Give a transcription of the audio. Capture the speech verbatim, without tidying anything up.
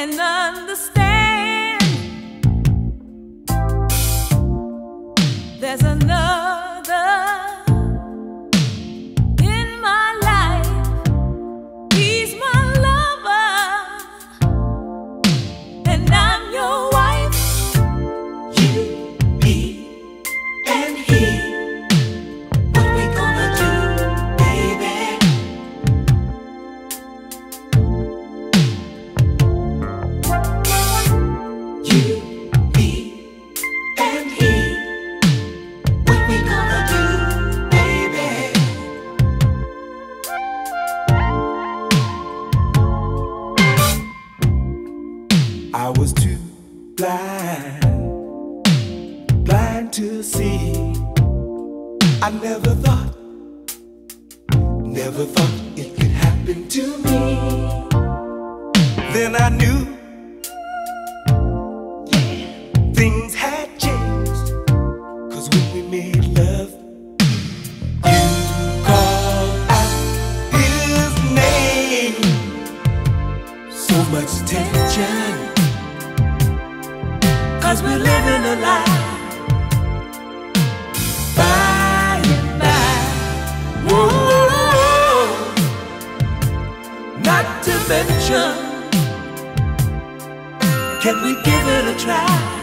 and understand there's another in my life. He's my lover, and I'm your wife. You, me, and he. What we gonna do, baby? You, me, and he. What we gonna do, baby? I was too blind, blind to see. I never thought, never thought it could happen to me. Then I knew, yeah, things had changed. 'Cause when we made love, you called out his name. So much tension, 'cause we're living a lie. By and by, whoa, not to mention, can we give it a try?